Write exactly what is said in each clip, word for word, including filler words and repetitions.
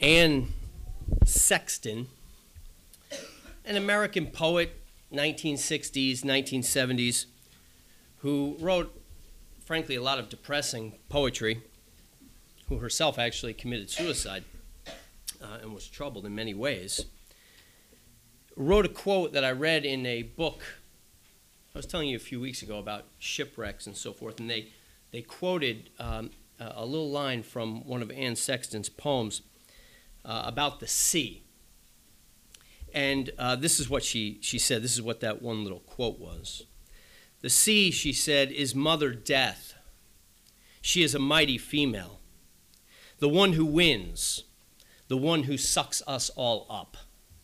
Anne Sexton, an American poet, nineteen sixties, nineteen seventies, who wrote, frankly, a lot of depressing poetry, who herself actually committed suicide uh, and was troubled in many ways, wrote a quote that I read in a book. I was telling you a few weeks ago about shipwrecks and so forth, and they, they quoted um, a little line from one of Anne Sexton's poems uh, about the sea. And uh, this is what she, she said. This is what that one little quote was. The sea, she said, is Mother Death. She is a mighty female, the one who wins, the one who sucks us all up.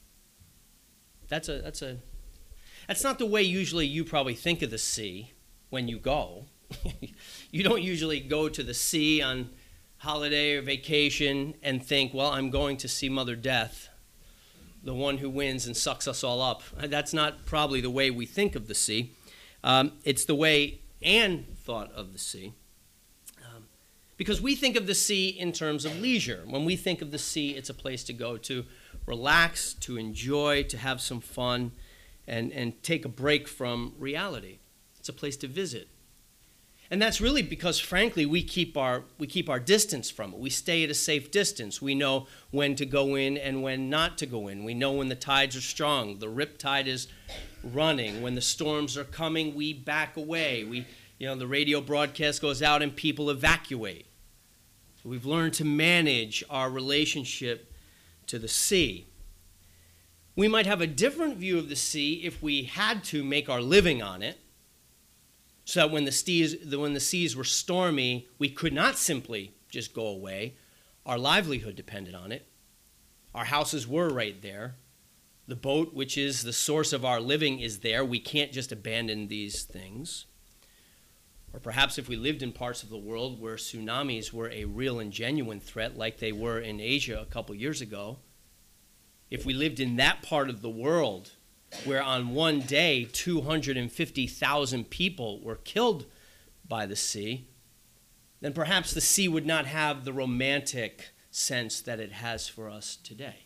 That's a that's a that's not the way usually you probably think of the sea when you go. You don't usually go to the sea on holiday or vacation and think, well, I'm going to see Mother Death, the one who wins and sucks us all up. That's not probably the way we think of the sea. Um, it's the way Anne thought of the sea. Um, because we think of the sea in terms of leisure. When we think of the sea, it's a place to go to relax, to enjoy, to have some fun, and, and take a break from reality. It's a place to visit. And that's really because, frankly, we keep our we keep our distance from it. We stay at a safe distance. We know when to go in and when not to go in. We know when the tides are strong, the rip tide is running. When the storms are coming, we back away. We, you know, the radio broadcast goes out and people evacuate. So we've learned to manage our relationship to the sea. We might have a different view of the sea if we had to make our living on it. So that when the seas, when the seas were stormy, we could not simply just go away. Our livelihood depended on it. Our houses were right there. The boat, which is the source of our living, is there. We can't just abandon these things. Or perhaps if we lived in parts of the world where tsunamis were a real and genuine threat, like they were in Asia a couple years ago, if we lived in that part of the world where on one day two hundred fifty thousand people were killed by the sea, then perhaps the sea would not have the romantic sense that it has for us today.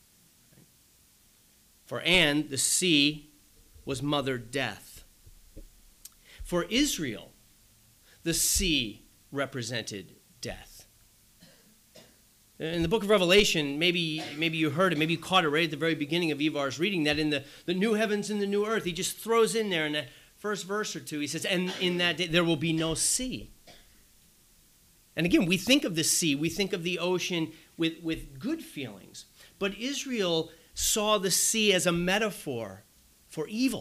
For Anne, the sea was Mother Death. For Israel, the sea represented death. In the book of Revelation, maybe maybe you heard it, maybe you caught it right at the very beginning of Ivar's reading, that in the, the new heavens and the new earth, he just throws in there in the first verse or two, he says, and in that day there will be no sea. And again, we think of the sea, we think of the ocean with, with good feelings. But Israel saw the sea as a metaphor for evil.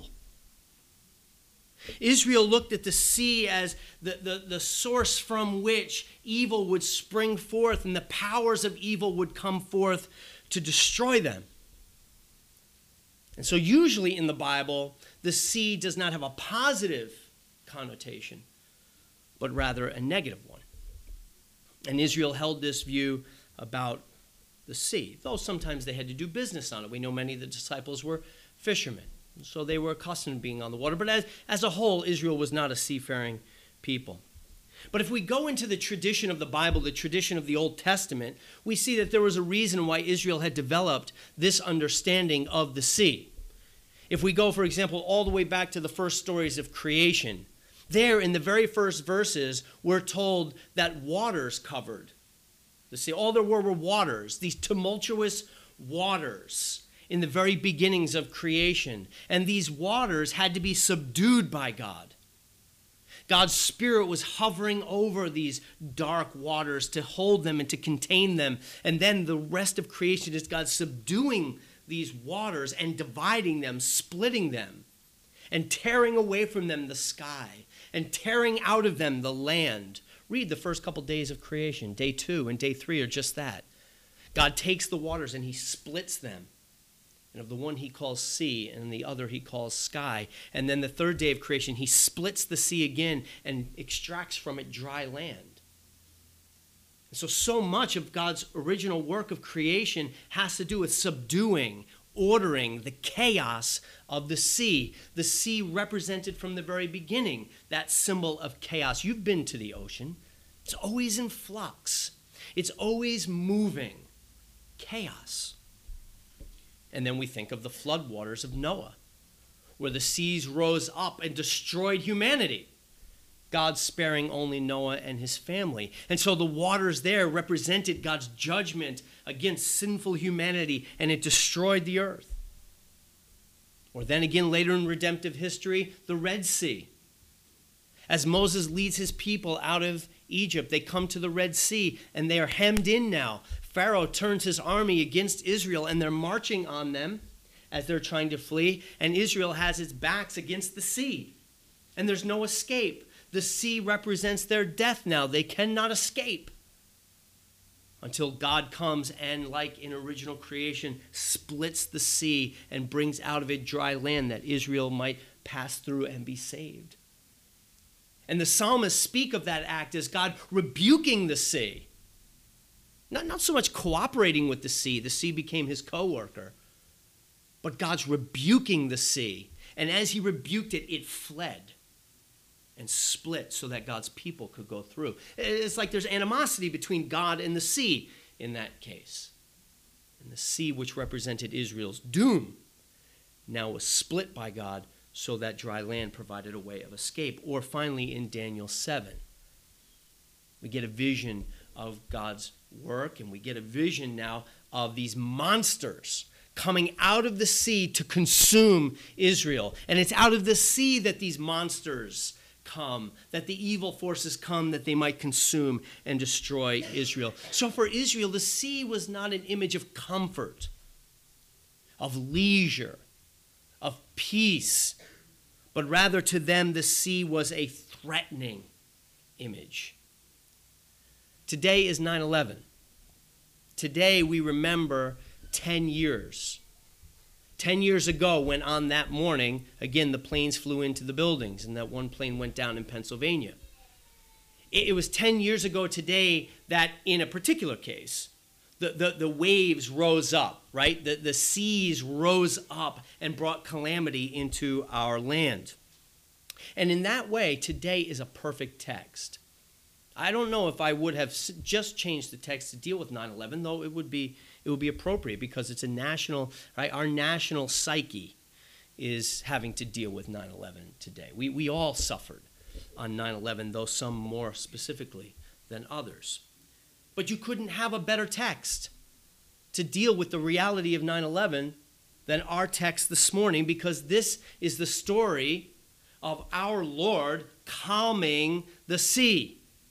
Israel looked at the sea as the, the, the source from which evil would spring forth and the powers of evil would come forth to destroy them. And so usually in the Bible, the sea does not have a positive connotation, but rather a negative one. And Israel held this view about the sea, though sometimes they had to do business on it. We know many of the disciples were fishermen. So they were accustomed to being on the water. But as, as a whole, Israel was not a seafaring people. But if we go into the tradition of the Bible, the tradition of the Old Testament, we see that there was a reason why Israel had developed this understanding of the sea. If we go, for example, all the way back to the first stories of creation, there in the very first verses, we're told that waters covered the sea. All there were were waters, these tumultuous waters in the very beginnings of creation. And these waters had to be subdued by God. God's Spirit was hovering over these dark waters to hold them and to contain them. And then the rest of creation is God subduing these waters and dividing them, splitting them, and tearing away from them the sky, and tearing out of them the land. Read the first couple days of creation. Day two and day three are just that. God takes the waters and he splits them. And of the one he calls sea, and the other he calls sky. And then the third day of creation, he splits the sea again and extracts from it dry land. And so, so much of God's original work of creation has to do with subduing, ordering the chaos of the sea. The sea represented from the very beginning that symbol of chaos. You've been to the ocean. It's always in flux. It's always moving. chaos. And then we think of the floodwaters of Noah, where the seas rose up and destroyed humanity, God sparing only Noah and his family. And so the waters there represented God's judgment against sinful humanity, and it destroyed the earth. Or then again, later in redemptive history, the Red Sea. As Moses leads his people out of Egypt, they come to the Red Sea, and they are hemmed in now. Pharaoh turns his army against Israel, and they're marching on them as they're trying to flee, and Israel has its backs against the sea, and there's no escape. The sea represents their death now. They cannot escape until God comes and, like in original creation, splits the sea and brings out of it dry land that Israel might pass through and be saved. And the psalmists speak of that act as God rebuking the sea. Not, not so much cooperating with the sea. The sea became his co-worker. But God's rebuking the sea. And as he rebuked it, it fled and split so that God's people could go through. It's like there's animosity between God and the sea in that case. And the sea, which represented Israel's doom, now was split by God so that dry land provided a way of escape. Or finally, in Daniel seven, we get a vision of God's work, and we get a vision now of these monsters coming out of the sea to consume Israel. And it's out of the sea that these monsters come, that the evil forces come, that they might consume and destroy Israel. So for Israel, the sea was not an image of comfort, of leisure, of peace, but rather to them the sea was a threatening image. Today is nine eleven. Today we remember ten years. Ten years ago, when on that morning, again, the planes flew into the buildings, and that one plane went down in Pennsylvania. It, it was ten years ago today that, in a particular case, the, the, the waves rose up, right? The, the seas rose up and brought calamity into our land. And in that way, today is a perfect text. I don't know if I would have just changed the text to deal with nine eleven, though it would be it would be appropriate because it's a national, right? Our national psyche is having to deal with nine eleven today. We we all suffered on nine eleven, though some more specifically than others. But you couldn't have a better text to deal with the reality of nine eleven than our text this morning, because this is the story of our Lord calming the sea.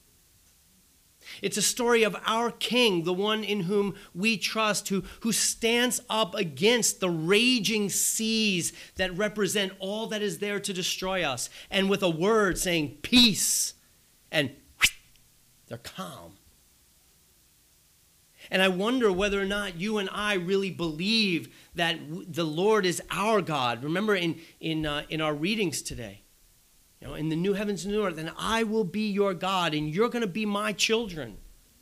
It's a story of our King, the one in whom we trust, who, who stands up against the raging seas that represent all that is there to destroy us, and with a word saying peace, and whoosh, they're calm. And I wonder whether or not you and I really believe that the Lord is our God. Remember in, in, uh, in our readings today, you know, in the new heavens and new earth, and I will be your God, and you're going to be my children.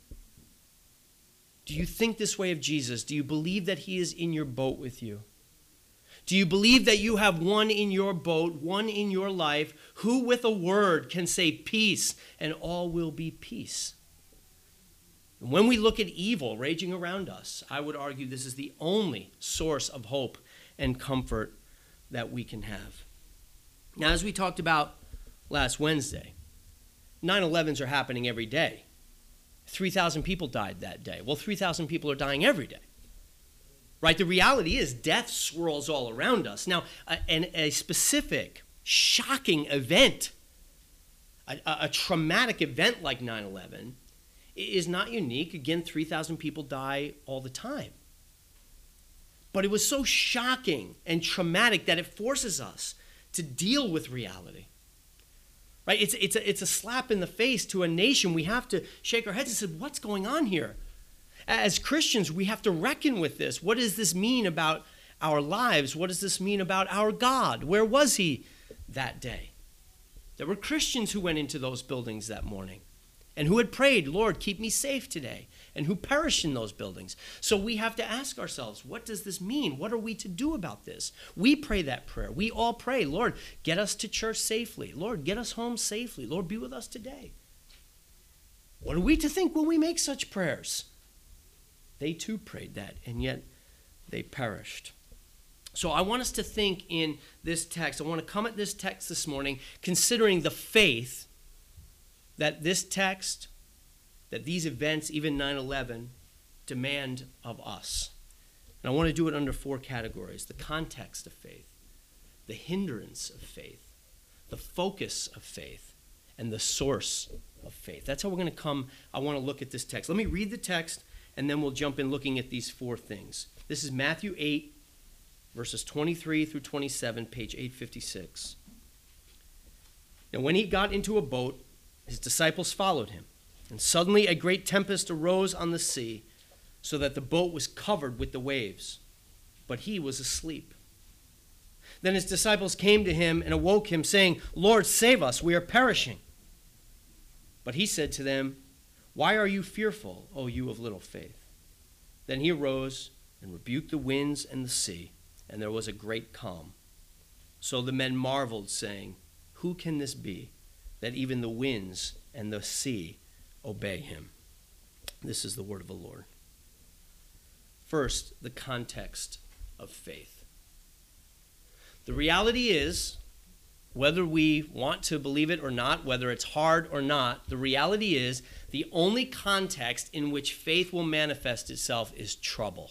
Do you think this way of Jesus? Do you believe that he is in your boat with you? Do you believe that you have one in your boat, one in your life, who with a word can say peace, and all will be peace? And when we look at evil raging around us, I would argue this is the only source of hope and comfort that we can have. Now, as we talked about last Wednesday, nine elevens are happening every day. three thousand people died that day. Well, three thousand people are dying every day. Right? The reality is death swirls all around us. Now, a, an, a specific, shocking event, a, a, a traumatic event like nine eleven is not unique. Again, three thousand people die all the time. But it was so shocking and traumatic that it forces us to deal with reality. Right? It's, it's, a, it's a slap in the face to a nation. We have to shake our heads and say, what's going on here? As Christians, we have to reckon with this. What does this mean about our lives? What does this mean about our God? Where was he that day? There were Christians who went into those buildings that morning and who had prayed, Lord, keep me safe today, and who perished in those buildings. So we have to ask ourselves, what does this mean? What are we to do about this? We pray that prayer. We all pray, Lord, get us to church safely. Lord, get us home safely. Lord, be with us today. What are we to think when we make such prayers? They too prayed that, and yet they perished. So I want us to think in this text. I want to come at this text this morning considering the faith that this text, that these events, even nine eleven, demand of us. And I want to do it under four categories: the context of faith, the hindrance of faith, the focus of faith, and the source of faith. That's how we're going to come. I want to look at this text. Let me read the text, and then we'll jump in looking at these four things. This is Matthew eight, verses twenty-three through twenty-seven, page eight fifty-six. Now when he got into a boat, his disciples followed him. And suddenly a great tempest arose on the sea, so that the boat was covered with the waves. But he was asleep. Then his disciples came to him and awoke him, saying, "Lord, save us, we are perishing." But he said to them, "Why are you fearful, O you of little faith?" Then he arose and rebuked the winds and the sea, and there was a great calm. So the men marveled, saying, "Who can this be, that even the winds and the sea obey him?" This is the word of the Lord. First, the context of faith. The reality is, whether we want to believe it or not, whether it's hard or not, the reality is the only context in which faith will manifest itself is trouble.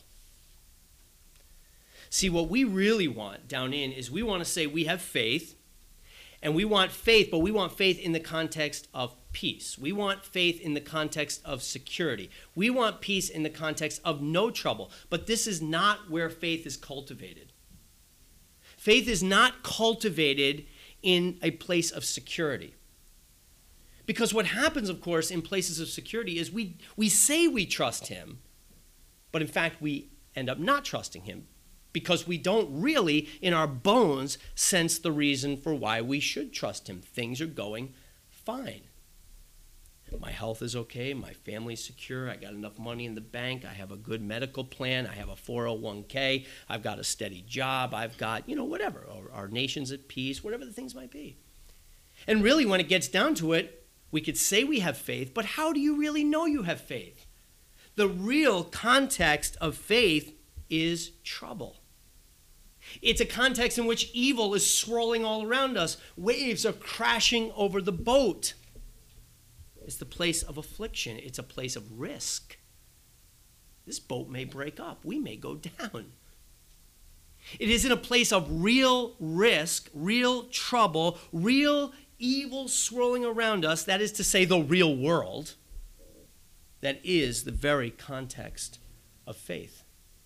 See, what we really want down in is we want to say we have faith, and we want faith, but we want faith in the context of peace. We want faith in the context of security. We want peace in the context of no trouble. But this is not where faith is cultivated. Faith is not cultivated in a place of security. Because what happens, of course, in places of security is we, we say we trust him, but in fact we end up not trusting him because we don't really, in our bones, sense the reason for why we should trust him. Things are going fine. My health is okay. My family's secure. I got enough money in the bank. I have a good medical plan. I have a four oh one k. I've got a steady job. I've got, you know, whatever. Our, our nation's at peace, whatever the things might be. And really, when it gets down to it, we could say we have faith, but how do you really know you have faith? The real context of faith is trouble. It's a context in which evil is swirling all around us. Waves are crashing over the boat. It's the place of affliction. It's a place of risk. This boat may break up. We may go down. It is in a place of real risk, real trouble, real evil swirling around us, that is to say, the real world, that is the very context of faith.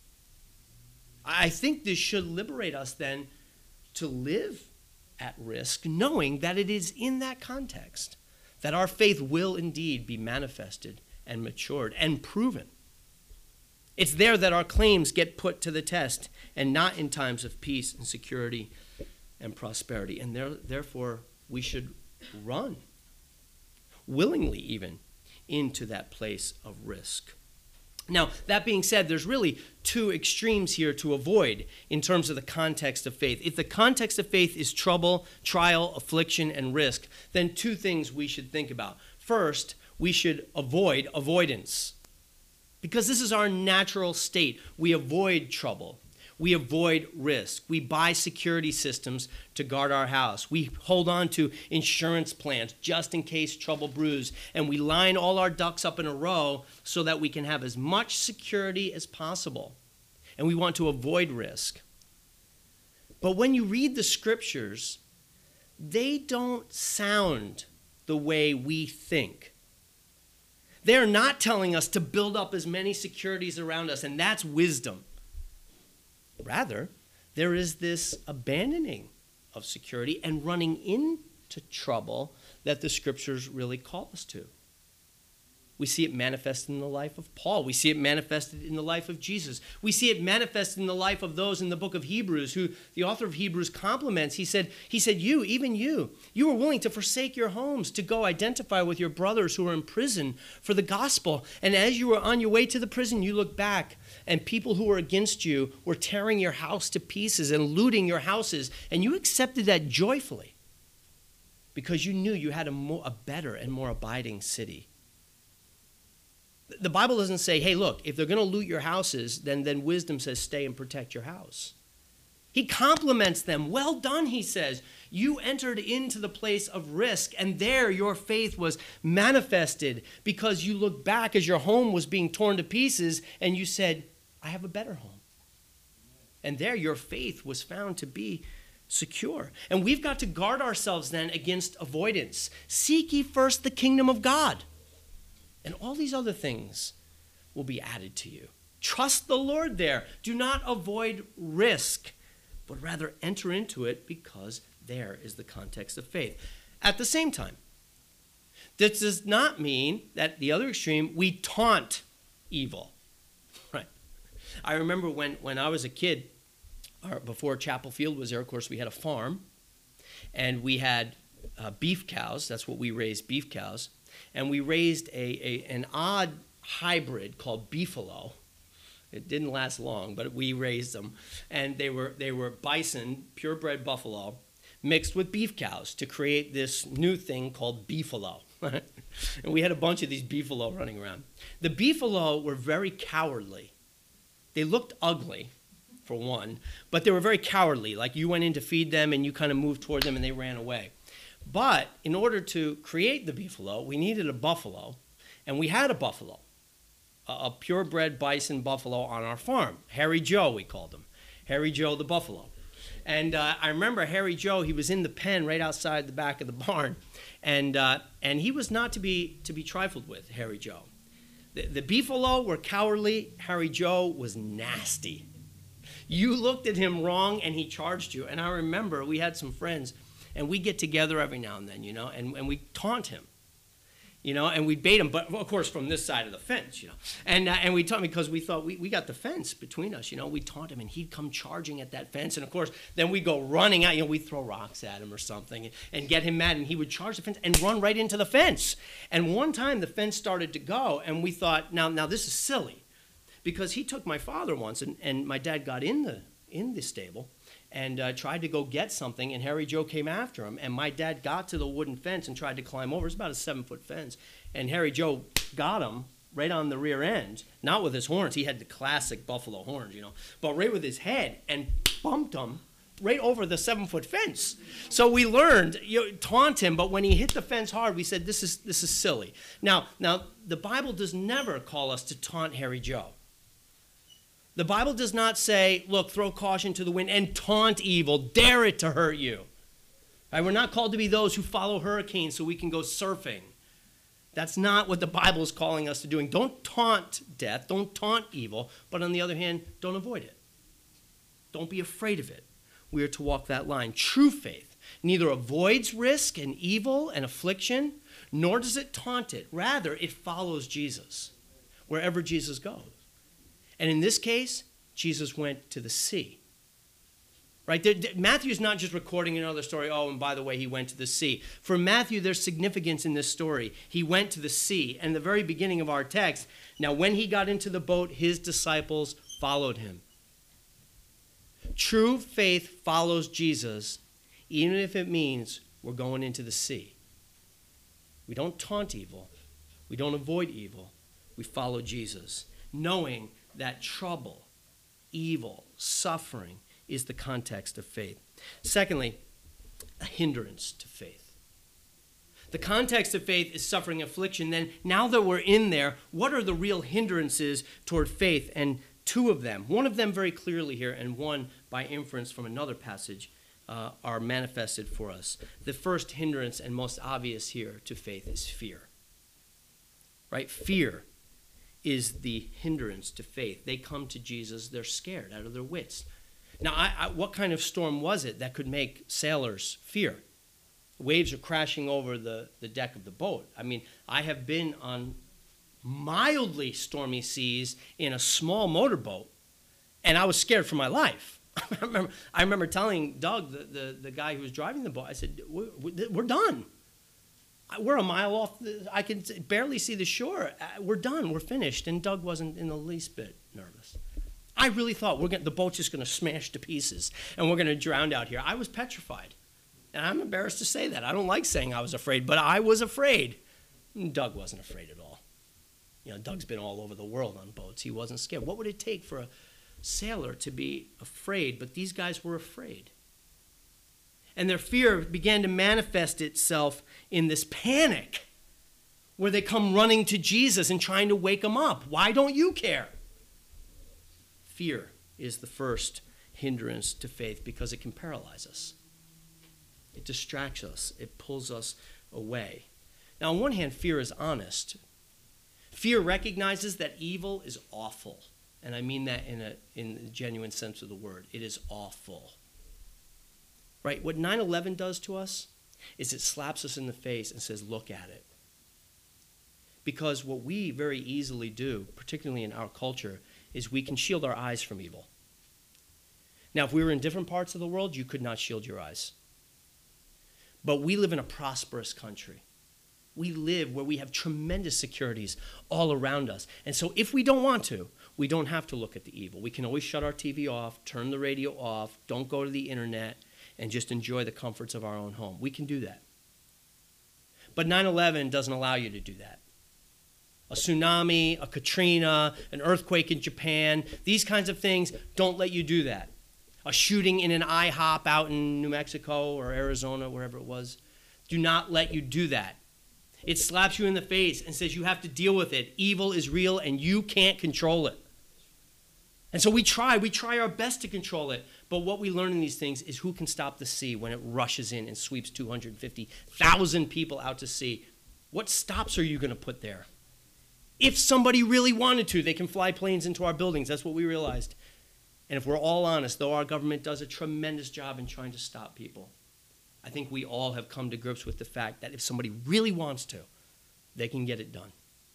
I think this should liberate us then to live at risk, knowing that it is in that context that our faith will indeed be manifested and matured and proven. It's there that our claims get put to the test, and not in times of peace and security and prosperity. And there, therefore, we should run, willingly even, into that place of risk. Now, that being said, there's really two extremes here to avoid in terms of the context of faith. If the context of faith is trouble, trial, affliction, and risk, then two things we should think about. First, we should avoid avoidance, because this is our natural state. We avoid trouble. We avoid risk. We buy security systems to guard our house. We hold on to insurance plans just in case trouble brews. And we line all our ducks up in a row so that we can have as much security as possible. And we want to avoid risk. But when you read the scriptures, they don't sound the way we think. They're not telling us to build up as many securities around us, and that's wisdom. Rather, there is this abandoning of security and running into trouble that the scriptures really call us to. We see it manifested in the life of Paul. We see it manifested in the life of Jesus. We see it manifested in the life of those in the book of Hebrews, who the author of Hebrews compliments. He said, he said, you, even you, you were willing to forsake your homes to go identify with your brothers who are in prison for the gospel. And as you were on your way to the prison, you look back, and people who were against you were tearing your house to pieces and looting your houses. And you accepted that joyfully because you knew you had a, more, a better and more abiding city. The Bible doesn't say, hey, look, if they're going to loot your houses, then, then wisdom says stay and protect your house. He compliments them. Well done, he says. You entered into the place of risk, and there your faith was manifested because you looked back as your home was being torn to pieces, and you said, I have a better home. And there your faith was found to be secure. And we've got to guard ourselves then against avoidance. Seek ye first the kingdom of God, and all these other things will be added to you. Trust the Lord there. Do not avoid risk, but rather enter into it because there is the context of faith. At the same time, this does not mean that the other extreme, we taunt evil. Right? I remember when, when I was a kid, or before Chapel Field was there, of course, we had a farm, and we had uh, beef cows. That's what we raised, beef cows. And we raised a, a an odd hybrid called Beefalo. It didn't last long, but we raised them. And they were they were bison, purebred buffalo, mixed with beef cows to create this new thing called Beefalo. And we had a bunch of these Beefalo running around. The Beefalo were very cowardly. They looked ugly, for one, but they were very cowardly. Like you went in to feed them and you kind of moved toward them and they ran away. But in order to create the Beefalo, we needed a buffalo, and we had a buffalo, a, a purebred bison buffalo on our farm. Harry Joe, we called him. Harry Joe the buffalo. And uh, I remember Harry Joe, he was in the pen right outside the back of the barn, and uh, and he was not to be to be trifled with, Harry Joe. The, the Beefalo were cowardly. Harry Joe was nasty. You looked at him wrong, and he charged you. And I remember we had some friends, and we get together every now and then, you know, and, and we taunt him, you know, and we bait him, but of course from this side of the fence, you know. And uh, and we taunt him because we thought we, we got the fence between us, you know. We taunt him, and he'd come charging at that fence. And of course, then we go running out, you know, we'd throw rocks at him or something and, and get him mad, and he would charge the fence and run right into the fence. And one time the fence started to go, and we thought, now, now this is silly, because he took my father once, and, and my dad got in the in the stable and uh, tried to go get something, and Harry Joe came after him, and my dad got to the wooden fence and tried to climb over. It's about a seven-foot fence, and Harry Joe got him right on the rear end, not with his horns. He had the classic buffalo horns, you know, but right with his head, and bumped him right over the seven-foot fence. So we learned, you know, taunt him, but when he hit the fence hard, we said, this is this is silly. Now, now the Bible does never call us to taunt Harry Joe. The Bible does not say, look, throw caution to the wind and taunt evil, dare it to hurt you. Right? We're not called to be those who follow hurricanes so we can go surfing. That's not what the Bible is calling us to doing. Don't taunt death, don't taunt evil, but on the other hand, don't avoid it. Don't be afraid of it. We are to walk that line. True faith neither avoids risk and evil and affliction, nor does it taunt it. Rather, it follows Jesus wherever Jesus goes. And in this case, Jesus went to the sea. Right? Matthew's not just recording another story, oh, and by the way, he went to the sea. For Matthew, there's significance in this story. He went to the sea. And the very beginning of our text, now when he got into the boat, his disciples followed him. True faith follows Jesus, even if it means we're going into the sea. We don't taunt evil. We don't avoid evil. We follow Jesus, knowing that trouble, evil, suffering is the context of faith. Secondly, a hindrance to faith. The context of faith is suffering, affliction. Then, now that we're in there, what are the real hindrances toward faith? And two of them, one of them very clearly here, and one by inference from another passage, uh, are manifested for us. The first hindrance and most obvious here to faith is fear. Right? Fear is the hindrance to faith. They come to Jesus, they're scared out of their wits. Now, I, I, what kind of storm was it that could make sailors fear? Waves are crashing over the, the deck of the boat. I mean, I have been on mildly stormy seas in a small motorboat, and I was scared for my life. I remember, I remember telling Doug, the, the, the guy who was driving the boat, I said, we're, we're done. We're a mile off. The, I can barely see the shore. We're done. We're finished. And Doug wasn't in the least bit nervous. I really thought we're gonna, the boat's just going to smash to pieces and we're going to drown out here. I was petrified. And I'm embarrassed to say that. I don't like saying I was afraid, but I was afraid. And Doug wasn't afraid at all. You know, Doug's been all over the world on boats. He wasn't scared. What would it take for a sailor to be afraid? But these guys were afraid. And their fear began to manifest itself in this panic where they come running to Jesus and trying to wake him up. Why don't you care? Fear is the first hindrance to faith because it can paralyze us. It distracts us. It pulls us away. Now, on one hand, fear is honest. Fear recognizes that evil is awful. And I mean that in a, in the genuine sense of the word. It is awful. Right? What nine eleven does to us is it slaps us in the face and says, look at it. Because what we very easily do, particularly in our culture, is we can shield our eyes from evil. Now, if we were in different parts of the world, you could not shield your eyes. But we live in a prosperous country. We live where we have tremendous securities all around us. And so if we don't want to, we don't have to look at the evil. We can always shut our T V off, turn the radio off, don't go to the internet, and just enjoy the comforts of our own home. We can do that. But nine eleven doesn't allow you to do that. A tsunami, a Katrina, an earthquake in Japan, these kinds of things don't let you do that. A shooting in an IHOP out in New Mexico or Arizona, wherever it was, do not let you do that. It slaps you in the face and says you have to deal with it. Evil is real and you can't control it. And so we try, we try our best to control it. But what we learn in these things is who can stop the sea when it rushes in and sweeps two hundred fifty thousand people out to sea. What stops are you going to put there? If somebody really wanted to, they can fly planes into our buildings. That's what we realized. And if we're all honest, though our government does a tremendous job in trying to stop people, I think we all have come to grips with the fact that if somebody really wants to, they can get it done.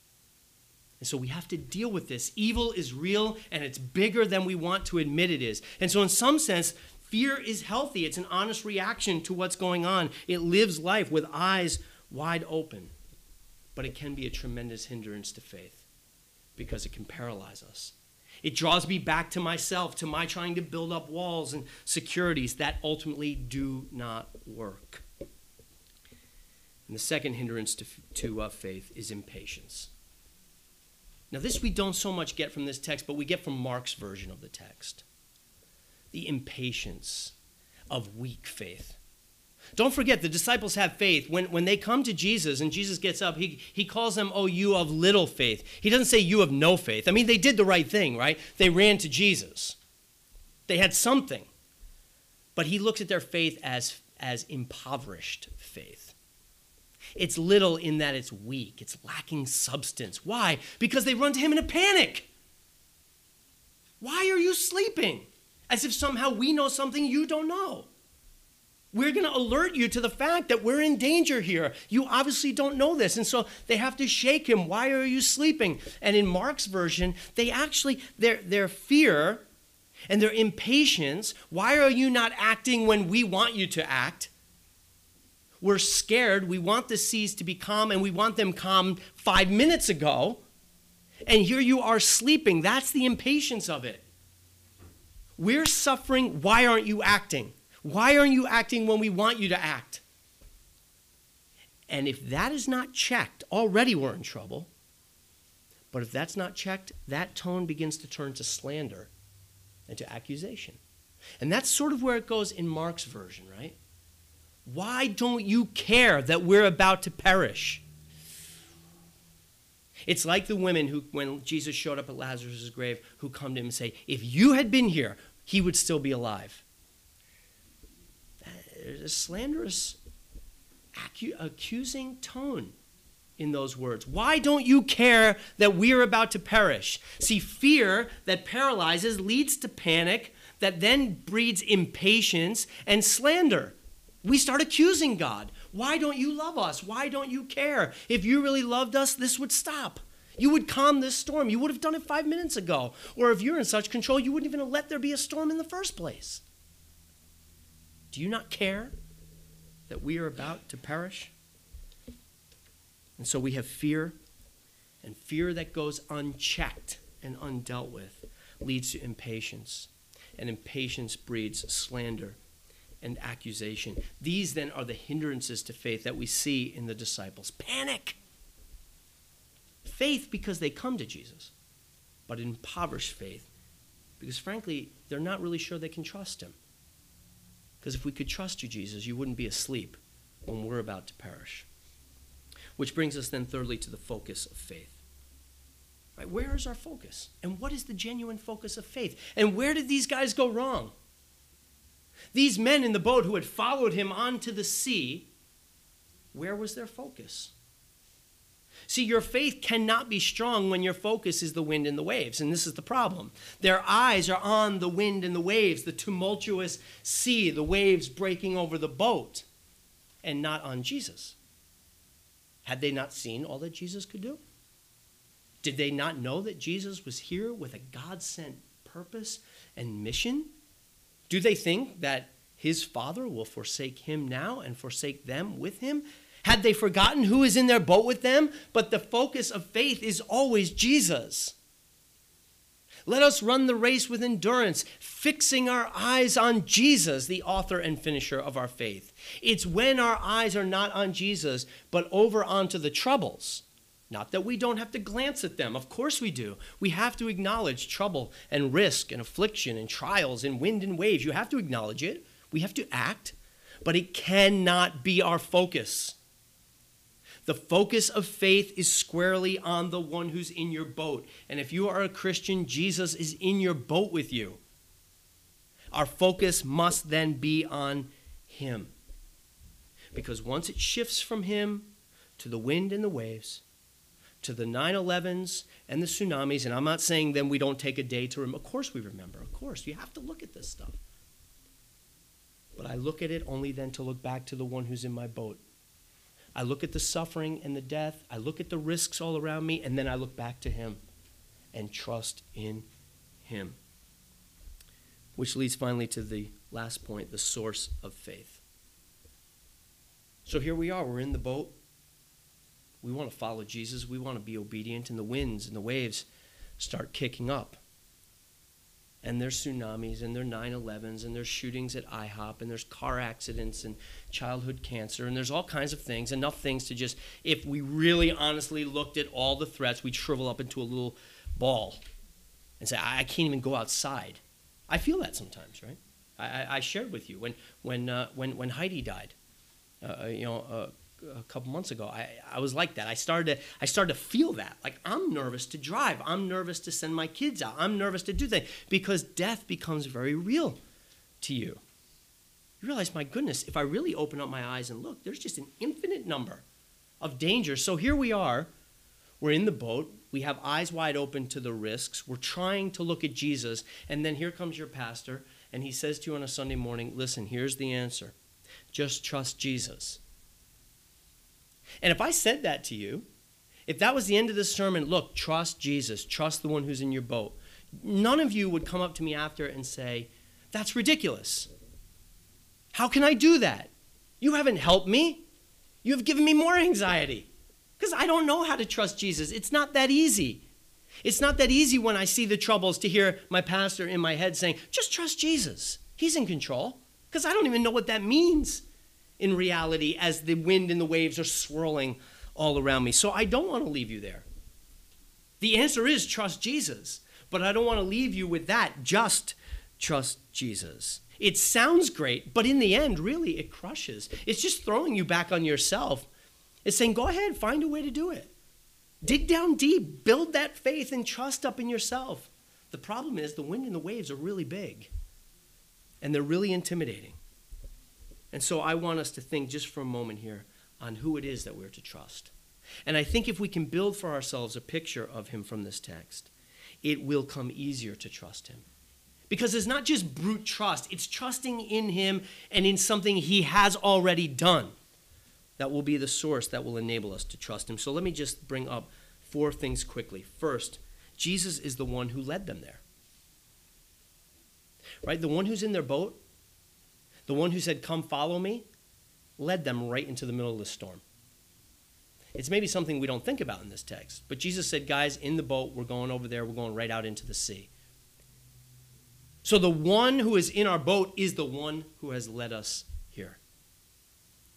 And so we have to deal with this. Evil is real, and it's bigger than we want to admit it is. And so in some sense, fear is healthy. It's an honest reaction to what's going on. It lives life with eyes wide open. But it can be a tremendous hindrance to faith because it can paralyze us. It draws me back to myself, to my trying to build up walls and securities that ultimately do not work. And the second hindrance to, to uh, faith is impatience. Now, this we don't so much get from this text, but we get from Mark's version of the text. The impatience of weak faith. Don't forget, the disciples have faith. When, when they come to Jesus and Jesus gets up, he, he calls them, oh, you of little faith. He doesn't say you of no faith. I mean, they did the right thing, right? They ran to Jesus. They had something. But he looks at their faith as, as impoverished faith. It's little in that it's weak. It's lacking substance. Why? Because they run to him in a panic. Why are you sleeping? As if somehow we know something you don't know. We're going to alert you to the fact that we're in danger here. You obviously don't know this. And so they have to shake him. Why are you sleeping? And in Mark's version, they actually, their, their fear and their impatience, why are you not acting when we want you to act? We're scared. We want the seas to be calm, and we want them calm five minutes ago. And here you are sleeping. That's the impatience of it. We're suffering. Why aren't you acting? Why aren't you acting when we want you to act? And if that is not checked, already we're in trouble. But if that's not checked, that tone begins to turn to slander and to accusation. And that's sort of where it goes in Mark's version, right? Why don't you care that we're about to perish? It's like the women who, when Jesus showed up at Lazarus' grave, who come to him and say, if you had been here, he would still be alive. There's a slanderous, acu- accusing tone in those words. Why don't you care that we are about to perish? See, fear that paralyzes leads to panic that then breeds impatience and slander. We start accusing God. Why don't you love us? Why don't you care? If you really loved us, this would stop. You would calm this storm. You would have done it five minutes ago. Or if you're in such control, you wouldn't even let there be a storm in the first place. Do you not care that we are about to perish? And so we have fear, and fear that goes unchecked and undealt with leads to impatience, and impatience breeds slander and accusation. These then are the hindrances to faith that we see in the disciples. Panic. faith because they come to Jesus, but impoverished faith because, frankly, they're not really sure they can trust him. Because if we could trust you, Jesus, you wouldn't be asleep when we're about to perish. Which brings us then thirdly to the focus of faith. Right? Where is our focus? And what is the genuine focus of faith? And where did these guys go wrong? These men in the boat who had followed him onto the sea, where was their focus? See, your faith cannot be strong when your focus is the wind and the waves, and this is the problem. Their eyes are on the wind and the waves, the tumultuous sea, the waves breaking over the boat, and not on Jesus. Had they not seen all that Jesus could do? Did they not know that Jesus was here with a God-sent purpose and mission? Do they think that his Father will forsake him now and forsake them with him? Had they forgotten who is in their boat with them? But the focus of faith is always Jesus. Let us run the race with endurance, fixing our eyes on Jesus, the author and finisher of our faith. It's when our eyes are not on Jesus, but over onto the troubles. Not that we don't have to glance at them. Of course we do. We have to acknowledge trouble and risk and affliction and trials and wind and waves. You have to acknowledge it. We have to act. But it cannot be our focus. The focus of faith is squarely on the one who's in your boat. And if you are a Christian, Jesus is in your boat with you. Our focus must then be on him. Because once it shifts from him to the wind and the waves, to the nine elevens and the tsunamis, and I'm not saying then we don't take a day to remember. Of course we remember. Of course. You have to look at this stuff. But I look at it only then to look back to the one who's in my boat. I look at the suffering and the death. I look at the risks all around me, and then I look back to him and trust in him. Which leads finally to the last point, the source of faith. So here we are. We're in the boat. We want to follow Jesus. We want to be obedient, and the winds and the waves start kicking up. And there's tsunamis, and there's nine elevens, and there's shootings at I hop, and there's car accidents, and childhood cancer, and there's all kinds of things, enough things to just, if we really honestly looked at all the threats, we'd shrivel up into a little ball and say, I can't even go outside. I feel that sometimes, right? I, I shared with you when when uh, when when Heidi died, uh, you know, uh, a couple months ago. I, I was like that. I started to, I started to feel that. Like, I'm nervous to drive. I'm nervous to send my kids out. I'm nervous to do things because death becomes very real to you. You realize, my goodness, if I really open up my eyes and look, there's just an infinite number of dangers. So here we are. We're in the boat. We have eyes wide open to the risks. We're trying to look at Jesus. And then here comes your pastor, and he says to you on a Sunday morning, listen, here's the answer. Just trust Jesus. And if I said that to you, if that was the end of the sermon, look, trust Jesus, trust the one who's in your boat, none of you would come up to me after and say, that's ridiculous. How can I do that? You haven't helped me. You have given me more anxiety because I don't know how to trust Jesus. It's not that easy. It's not that easy when I see the troubles to hear my pastor in my head saying, just trust Jesus. He's in control, because I don't even know what that means in reality as the wind and the waves are swirling all around me. So I don't want to leave you there. The answer is trust Jesus, but I don't want to leave you with that. Just trust Jesus. It sounds great, but in the end, really, it crushes. It's just throwing you back on yourself. It's saying, go ahead, find a way to do it. Dig down deep, build that faith and trust up in yourself. The problem is the wind and the waves are really big, and they're really intimidating. And so I want us to think just for a moment here on who it is that we're to trust. And I think if we can build for ourselves a picture of him from this text, it will come easier to trust him. Because it's not just brute trust, it's trusting in him and in something he has already done that will be the source that will enable us to trust him. So let me just bring up four things quickly. First, Jesus is the one who led them there. Right? The one who's in their boat, the one who said, come follow me, led them right into the middle of the storm. It's maybe something we don't think about in this text, but Jesus said, guys, in the boat, we're going over there, we're going right out into the sea. So the one who is in our boat is the one who has led us here.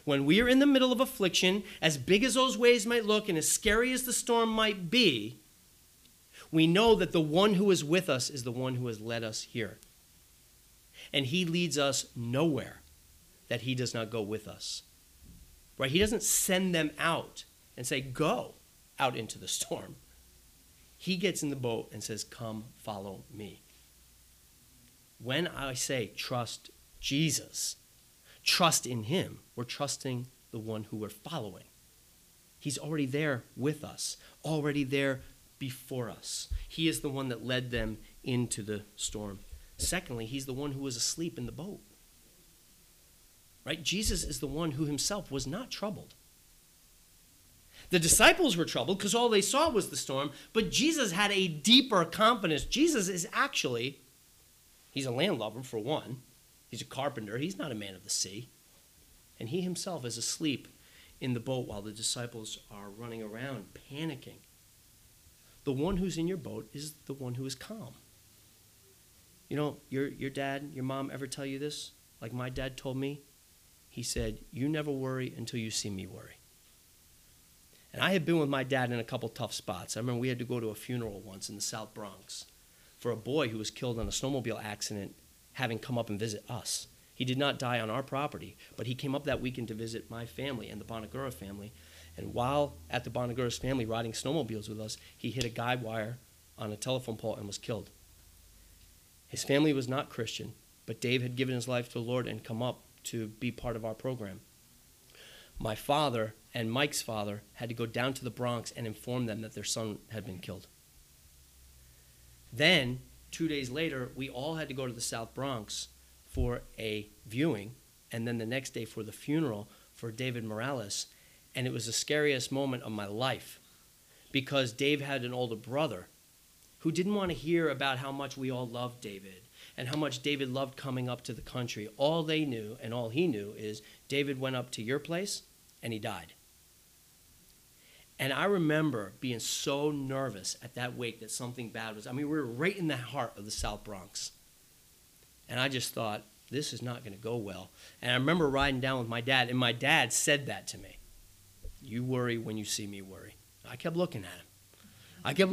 When we are in the middle of affliction, as big as those waves might look and as scary as the storm might be, we know that the one who is with us is the one who has led us here. And he leads us nowhere that he does not go with us. Right? He doesn't send them out and say, go out into the storm. He gets in the boat and says, come, follow me. When I say trust Jesus, trust in him, we're trusting the one who we're following. He's already there with us, already there before us. He is the one that led them into the storm. Secondly, he's the one who was asleep in the boat. Right? Jesus is the one who himself was not troubled. The disciples were troubled because all they saw was the storm, but Jesus had a deeper confidence. Jesus is actually, he's a landlubber for one. He's a carpenter. He's not a man of the sea. And he himself is asleep in the boat while the disciples are running around panicking. The one who's in your boat is the one who is calm. You know, your, your dad, your mom ever tell you this? Like my dad told me? He said, you never worry until you see me worry. And I had been with my dad in a couple tough spots. I remember we had to go to a funeral once in the South Bronx for a boy who was killed on a snowmobile accident having come up and visit us. He did not die on our property, but he came up that weekend to visit my family and the Bonagura family. And while at the Bonagura's family riding snowmobiles with us, he hit a guide wire on a telephone pole and was killed. His family was not Christian, but Dave had given his life to the Lord and come up to be part of our program. My father and Mike's father had to go down to the Bronx and inform them that their son had been killed. Then, two days later, we all had to go to the South Bronx for a viewing, and then the next day for the funeral for David Morales. And it was the scariest moment of my life because Dave had an older brother who didn't want to hear about how much we all loved David and how much David loved coming up to the country. All they knew and all he knew is David went up to your place and he died. And I remember being so nervous at that wake that something bad was. I mean, we were right in the heart of the South Bronx. And I just thought, this is not going to go well. And I remember riding down with my dad, and my dad said that to me. You worry when you see me worry. I kept looking at him. I kept,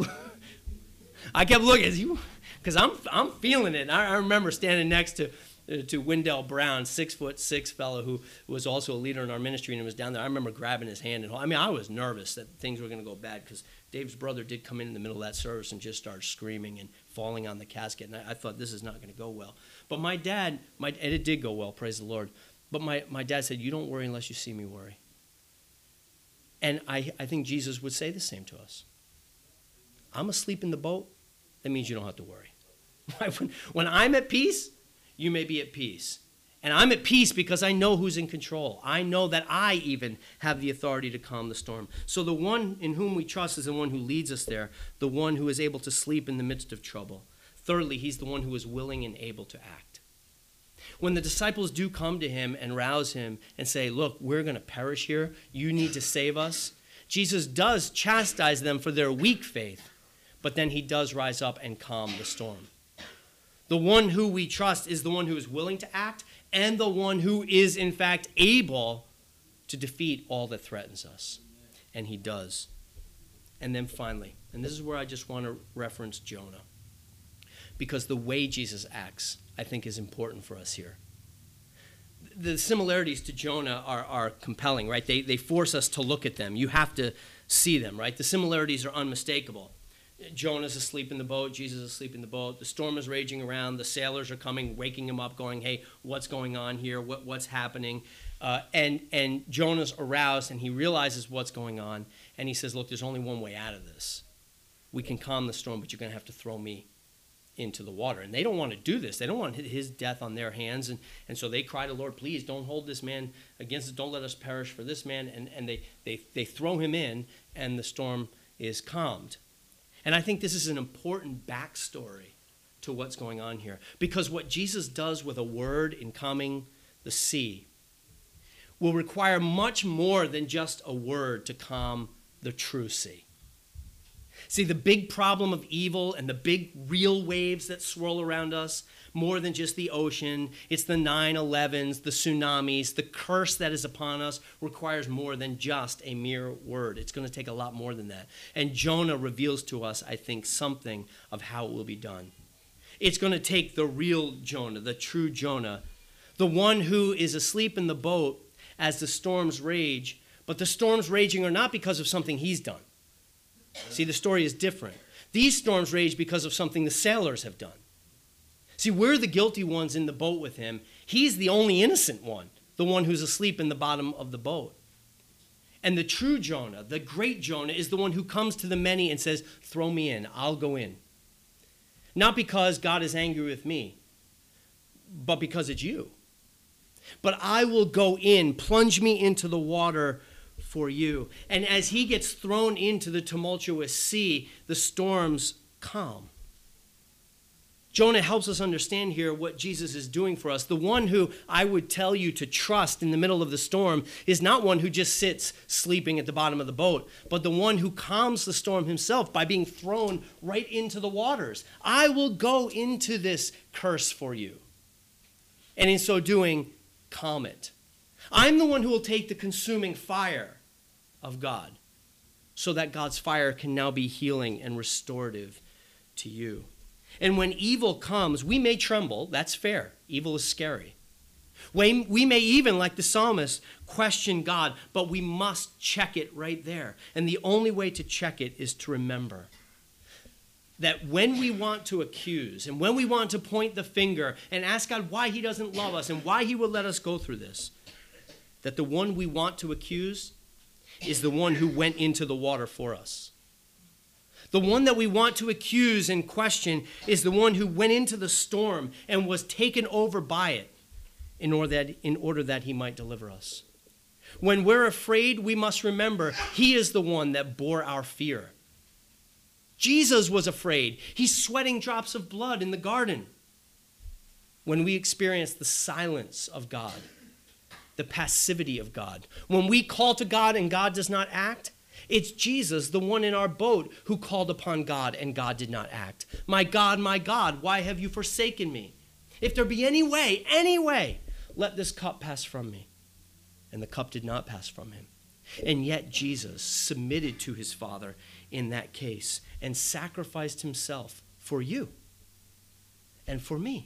I kept looking, because I'm I'm feeling it. I, I remember standing next to to Wendell Brown, six foot six fellow who was also a leader in our ministry and was down there. I remember grabbing his hand, and I mean, I was nervous that things were going to go bad because Dave's brother did come in in the middle of that service and just start screaming and falling on the casket, and I, I thought this is not going to go well. But my dad, my and it did go well, praise the Lord. But my, my dad said, you don't worry unless you see me worry. And I, I think Jesus would say the same to us. I'm asleep in the boat, that means you don't have to worry. when, when I'm at peace, you may be at peace. And I'm at peace because I know who's in control. I know that I even have the authority to calm the storm. So the one in whom we trust is the one who leads us there, the one who is able to sleep in the midst of trouble. Thirdly, he's the one who is willing and able to act. When the disciples do come to him and rouse him and say, look, we're going to perish here. You need to save us. Jesus does chastise them for their weak faith, but then he does rise up and calm the storm. The one who we trust is the one who is willing to act and the one who is, in fact, able to defeat all that threatens us. And he does. And then finally, and this is where I just want to reference Jonah, because the way Jesus acts, I think, is important for us here. The similarities to Jonah are, are compelling, right? They, they force us to look at them. You have to see them, right? The similarities are unmistakable. Jonah's asleep in the boat. Jesus is asleep in the boat. The storm is raging around. The sailors are coming, waking him up, going, hey, what's going on here? What, what's happening? Uh, and, and Jonah's aroused, and he realizes what's going on. And he says, look, there's only one way out of this. We can calm the storm, but you're going to have to throw me into the water. And they don't want to do this. They don't want his death on their hands. And, and so they cry to the Lord, please don't hold this man against us. Don't let us perish for this man. And, and they, they, they throw him in, and the storm is calmed. And I think this is an important backstory to what's going on here. Because what Jesus does with a word in calming the sea will require much more than just a word to calm the true sea. See, the big problem of evil and the big real waves that swirl around us, more than just the ocean, it's the nine elevens, the tsunamis, the curse that is upon us requires more than just a mere word. It's going to take a lot more than that. And Jonah reveals to us, I think, something of how it will be done. It's going to take the real Jonah, the true Jonah, the one who is asleep in the boat as the storms rage, but the storms raging are not because of something he's done. See, the story is different. These storms rage because of something the sailors have done. See, we're the guilty ones in the boat with him. He's the only innocent one, the one who's asleep in the bottom of the boat. And the true Jonah, the great Jonah, is the one who comes to the many and says, throw me in, I'll go in. Not because God is angry with me, but because it's you. But I will go in, plunge me into the water for you. And as he gets thrown into the tumultuous sea, the storms calm. Jonah helps us understand here what Jesus is doing for us. The one who I would tell you to trust in the middle of the storm is not one who just sits sleeping at the bottom of the boat, but the one who calms the storm himself by being thrown right into the waters. I will go into this curse for you. And in so doing, calm it. I'm the one who will take the consuming fire of God so that God's fire can now be healing and restorative to you. And when evil comes, we may tremble. That's fair. Evil is scary. We, we may even, like the psalmist, question God, but we must check it right there. And the only way to check it is to remember that when we want to accuse and when we want to point the finger and ask God why he doesn't love us and why he will let us go through this, that the one we want to accuse is the one who went into the water for us. The one that we want to accuse and question is the one who went into the storm and was taken over by it in order that, in order that he might deliver us. When we're afraid, we must remember he is the one that bore our fear. Jesus was afraid. He's sweating drops of blood in the garden. When we experience the silence of God, the passivity of God, when we call to God and God does not act, it's Jesus, the one in our boat, who called upon God and God did not act. My God, my God, why have you forsaken me? If there be any way, any way, let this cup pass from me. And the cup did not pass from him. And yet Jesus submitted to his Father in that case and sacrificed himself for you and for me.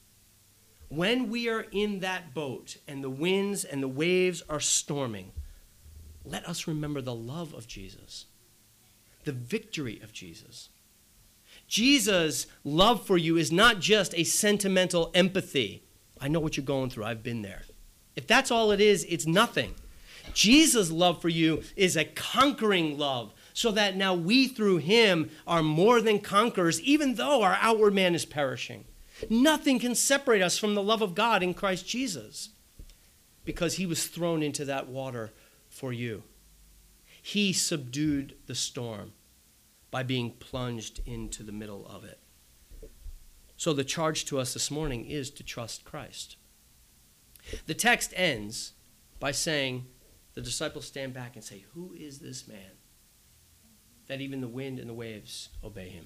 When we are in that boat and the winds and the waves are storming, let us remember the love of Jesus, the victory of Jesus. Jesus' love for you is not just a sentimental empathy. I know what you're going through. I've been there. If that's all it is, it's nothing. Jesus' love for you is a conquering love, so that now we through him are more than conquerors, even though our outward man is perishing. Nothing can separate us from the love of God in Christ Jesus, because he was thrown into that water for you. He subdued the storm by being plunged into the middle of it. So the charge to us this morning is to trust Christ. The text ends by saying, the disciples stand back and say, who is this man that even the wind and the waves obey him?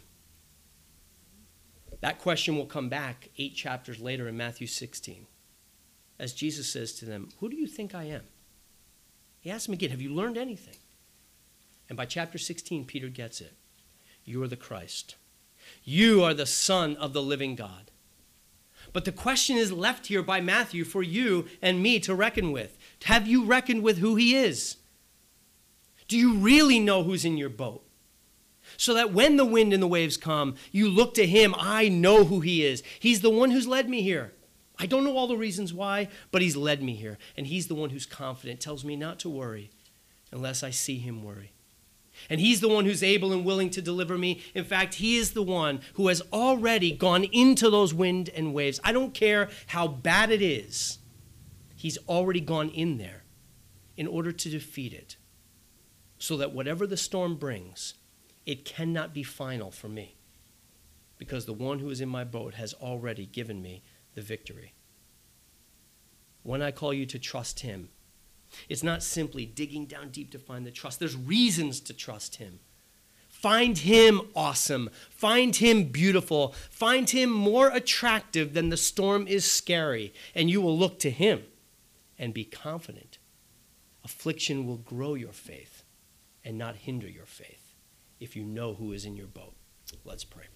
That question will come back eight chapters later in Matthew sixteen, as Jesus says to them, who do you think I am? He asks them again, have you learned anything? And by chapter sixteen, Peter gets it. You are the Christ. You are the Son of the living God. But the question is left here by Matthew for you and me to reckon with. Have you reckoned with who he is? Do you really know who's in your boat? So that when the wind and the waves come, you look to him. I know who he is. He's the one who's led me here. I don't know all the reasons why, but he's led me here. And he's the one who's confident, tells me not to worry unless I see him worry. And he's the one who's able and willing to deliver me. In fact, he is the one who has already gone into those wind and waves. I don't care how bad it is. He's already gone in there in order to defeat it, so that whatever the storm brings, it cannot be final for me, because the one who is in my boat has already given me the victory. When I call you to trust him, it's not simply digging down deep to find the trust. There's reasons to trust him. Find him awesome. Find him beautiful. Find him more attractive than the storm is scary. And you will look to him and be confident. Affliction will grow your faith and not hinder your faith if you know who is in your boat. Let's pray.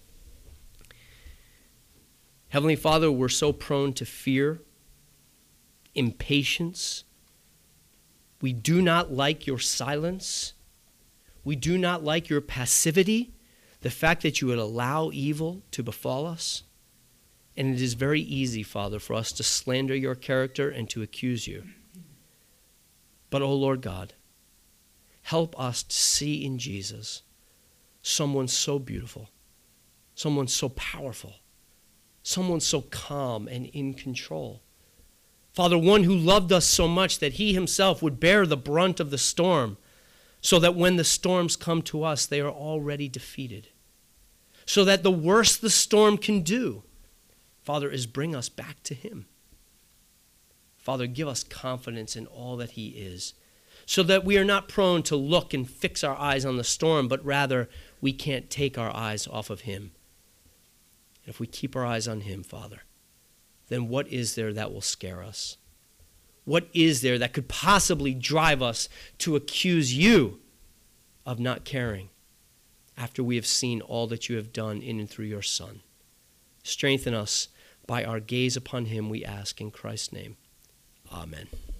Heavenly Father, we're so prone to fear, impatience. We do not like your silence. We do not like your passivity, the fact that you would allow evil to befall us. And it is very easy, Father, for us to slander your character and to accuse you. But, oh Lord God, help us to see in Jesus someone so beautiful, someone so powerful, someone so calm and in control. Father, one who loved us so much that he himself would bear the brunt of the storm, so that when the storms come to us, they are already defeated. So that the worst the storm can do, Father, is bring us back to him. Father, give us confidence in all that he is, so that we are not prone to look and fix our eyes on the storm, but rather we can't take our eyes off of him. And if we keep our eyes on him, Father, then what is there that will scare us? What is there that could possibly drive us to accuse you of not caring after we have seen all that you have done in and through your Son? Strengthen us by our gaze upon him, we ask in Christ's name. Amen.